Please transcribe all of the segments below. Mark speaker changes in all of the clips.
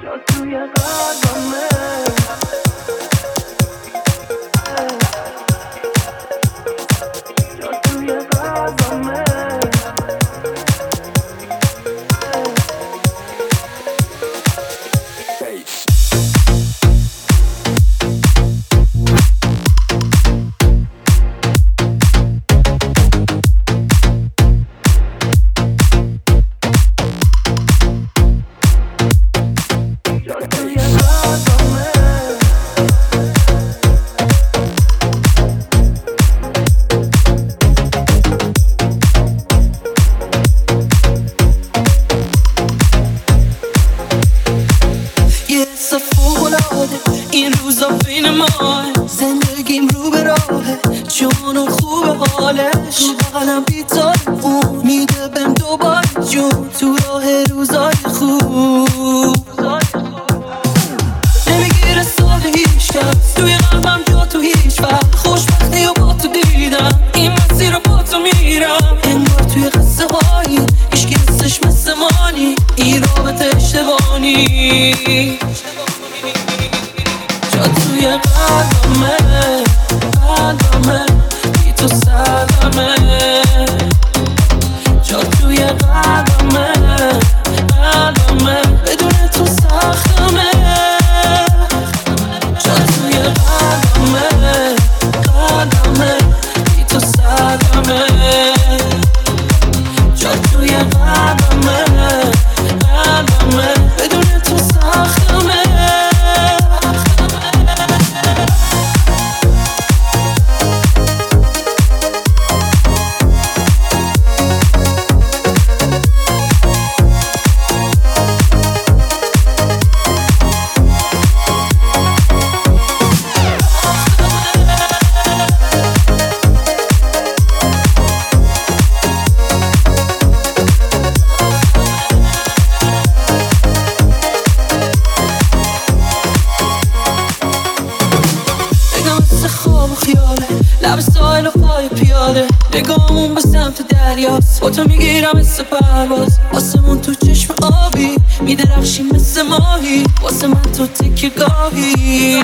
Speaker 1: با تو میگیرم مثل پرواز آسمون تو چشم آبی میدرخشی مثل ماهی واسه من تو تکه گاهی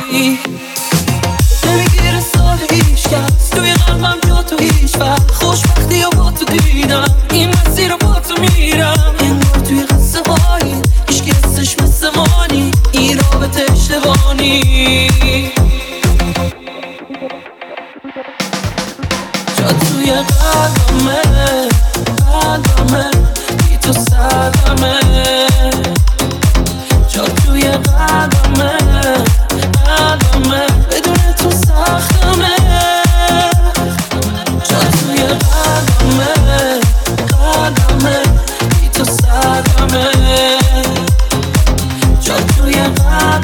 Speaker 1: نمیگیره سال هیچ کس توی قلبم جا تو هیچ وقت خوشبختی و با تو دیدم این مسیر رو با تو میرم انگار توی قصه هایی هیچکی هستش مثل مانی این رابطه اشتبانی جا توی قلبمه بی تو سلامه جا توی قلبمه بدون تو سختمه جا توی قلبمه بی تو سلامه جا توی قلبمه